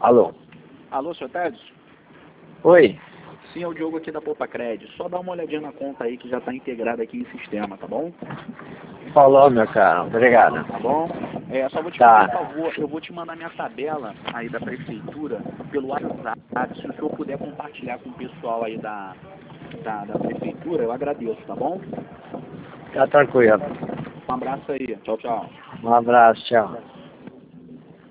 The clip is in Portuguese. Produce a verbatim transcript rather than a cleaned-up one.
Alô? Alô, senhor Tedes? Oi? Sim, é o Diogo aqui da Poupa-Cred. Só dá uma olhadinha na conta aí que já está integrada aqui em sistema, tá bom? Falou, meu cara. Obrigado. Tá bom? É, só vou te Tá. pedir um favor, eu vou te mandar minha tabela aí da prefeitura pelo WhatsApp. Se o senhor puder compartilhar com o pessoal aí da, da, da prefeitura, eu agradeço, tá bom? Tá tranquilo. Um abraço aí. Tchau, tchau. Um abraço, tchau.